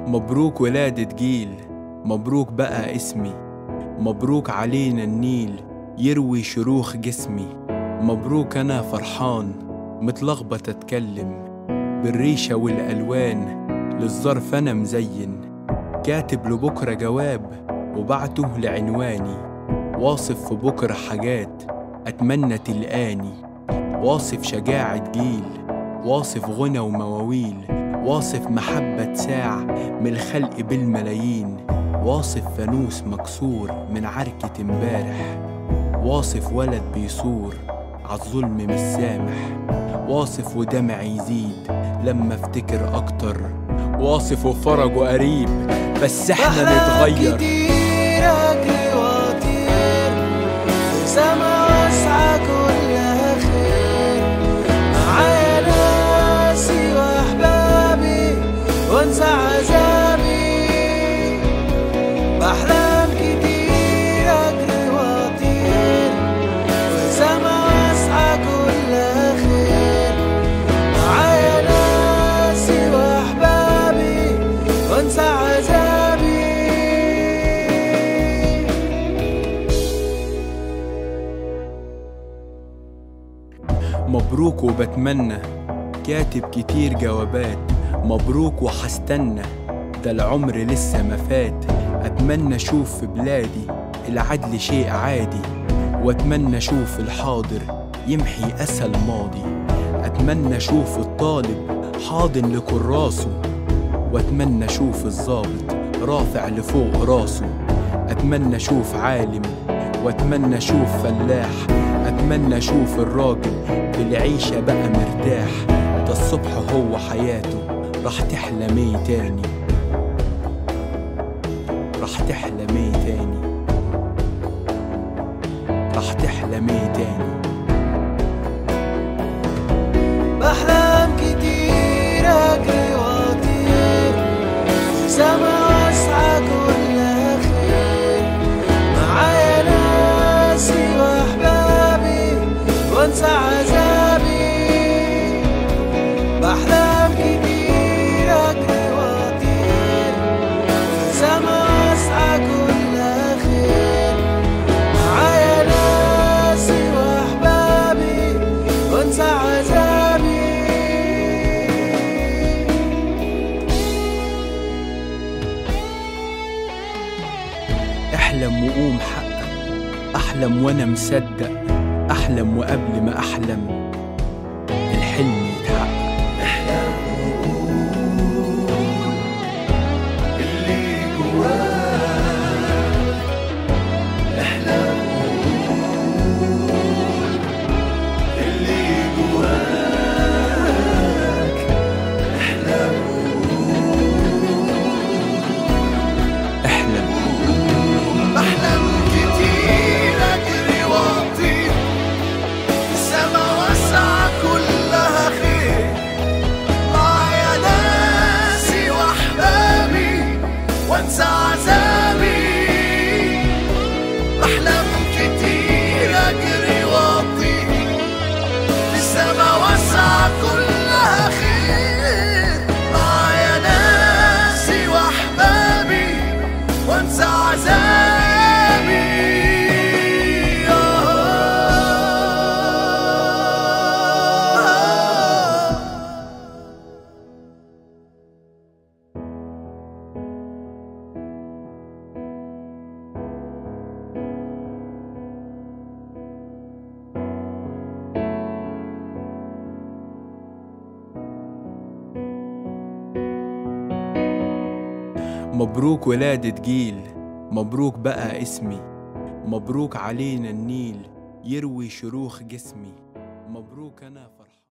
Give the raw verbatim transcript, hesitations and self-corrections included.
مبروك ولادة جيل، مبروك بقى اسمي، مبروك علينا النيل يروي شروخ جسمي. مبروك أنا فرحان متلخبط أتكلم بالريشة والألوان، للظرف أنا مزين كاتب لبكرة جواب وبعته لعنواني، واصف في بكرة حاجات أتمنى تلقاني، واصف شجاعة جيل، واصف غنى ومواويل، واصف محبة ساع من الخلق بالملايين، واصف فانوس مكسور من عركة امبارح، واصف ولد بيصور عالظلم مش سامح، واصف ودمع يزيد لما افتكر اكتر، واصف وفرج وقريب بس احنا نتغير. كتير اجري واطير سما واسعة كلها خير، معايا ناسي واحبابي وانسى عذابي. بحلم كتير اجري واطير سما واسعة كلها خير، معايا ناسي واحبابي وانسى عذابي. مبروك وبتمنى كاتب كتير جوابات، مبروك وحستنى ده العمر لسه ما فات. أتمنى أشوف في بلادي العدل شيء عادي، وأتمنى أشوف الحاضر يمحي أسى الماضي. أتمنى أشوف الطالب حاضن لكراسه، وأتمنى أشوف الضابط رافع لفوق راسه. أتمنى أشوف عالم وأتمنى أشوف فلاح، أتمنى أشوف الراجل في العيشة بقى مرتاح. ده الصبح هو حياته راح تحلم ايه تاني، راح تحلم ايه تاني، راح تحلم ايه تاني. بحلم كتير اجري واطير سما واسعة كلها خير، معايا ناسي واحبابي وانسى عذابي. بحلم كتير اجري واطير سما واسعة كلها خير، معايا ناسي واحبابي وانسى عذابي. احلم وقوم حقق، احلم وانا مصدق، احلم وقبل ما احلم الحلم يتحقق. احلم وقول اللي جواك، احلم وقول اللي جواك، احلم وقول احلم بحلم كتير اجري واطير السما واسعة كلها خير، معايا ناسي واحبابي وانسى عذابي. بحلم كتير اجري واطير السما واسعة كلها خير، معايا ناسي واحبابي وانسى عذابي. مبروك ولادة جيل، مبروك بقى اسمي، مبروك علينا النيل يروي شروخ جسمي. مبروك أنا